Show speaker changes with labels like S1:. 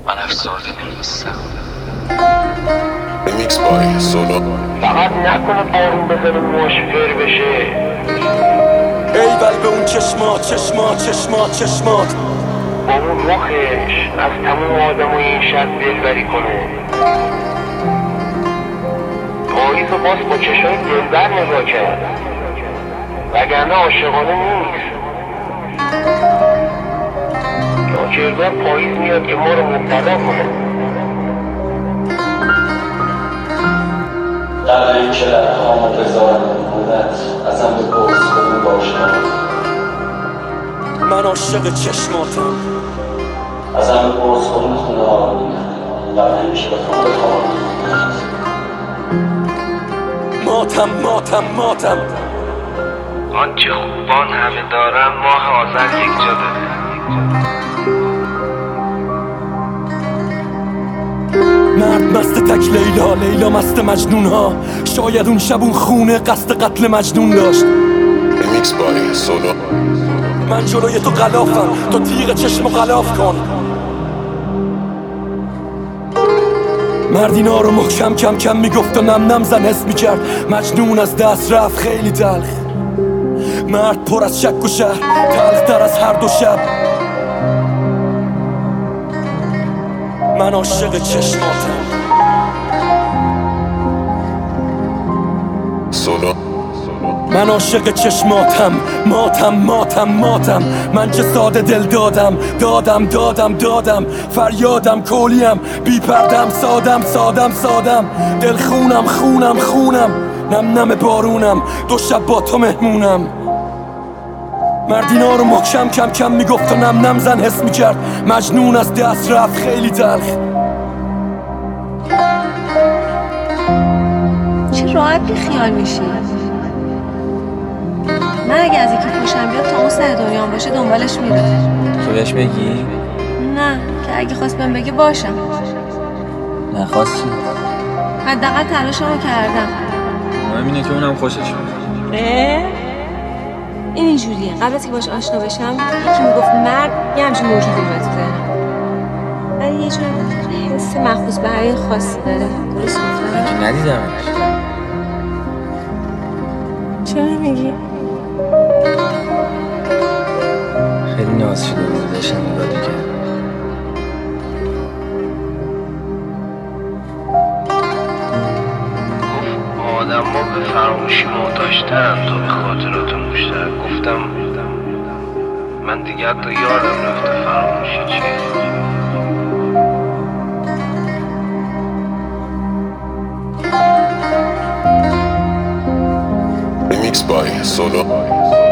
S1: من افسرده نیستم.
S2: ریمیکس بای سولو.
S3: فقط نکنه بارون بزنه موش فر بشه.
S4: ایول به اون چشمات
S3: با اون رخش از تموم آدم این شب دلبری کنه. پاییز و باز با چشای دلبر نگاه کرد، وگرنه عاشقانه نیست. لاکردار پاییز میاد که ما رو مبتلا کنه.
S5: قبل اینکه لبهامو بذارم مونت ازم بپرس کدوم باشم.
S4: من عاشق چشماتم.
S5: ازم بپرس کدوم خونه ها رو میخوای قبل اینکه بخوام بخوابم.
S4: ماتم
S3: آنچه خوبان همه دارن ماه آذر یک جا داره.
S4: مرد مست تک لیلا مست مجنون ها. شاید اون شب اون خونه قصد قتل مجنون داشت.
S2: ریمیکس بای سولو.
S4: من جلوی تو غلافم، تو تیغ چشمو غلاف کن. مرد اینا رو محکم کم میگفت و نم زن حس میکرد. مجنون از دست رفت خیلی تلخ. مرد پر از شک و شهر، تلخ تر از هر دو شب. من عاشق چشماتم.
S2: سولو.
S4: من عاشق چشماتم. ماتم من چه ساده دل دادم فریادم کولیم بی پردم سادم دل خونم نم بارونم دو شب با تو مهمونم. مردینا رو محکم کم میگفت و نم زن حس میکرد. مجنون از دست رفت خیلی تلخ.
S6: چه راحت بی خیال میشی. من اگه از یکی خوشم بیاد تا اون سر دنیام باشه دنبالش میره.
S1: تو بهش بگی؟
S6: نه که اگه خواست بهم بگه باشم.
S1: نخواستی؟
S6: حداقل تلاشمو کردم.
S1: مهم اینه که اونم خوشش بیاد.
S6: این اینجوریه. قبل از که باش آشنا بشم یکی میگفت مرد یه همچین موجودی اومد تو ذهنم، ولی یه جور حس مخصوص به هر خاصی داره. درست
S1: من
S6: گفتم؟
S1: که ندیدمش.
S6: چرا میگی؟
S1: خیلی ناز شده بود داشتم نگاه می‌کردم.
S3: آدم ما به فراموشی محتاج‌ترن تا به خاطراتون بیشتر. گفتم من دیگه حتی یادم رفته فراموشی چیه.
S2: ریمیکس بای سولو.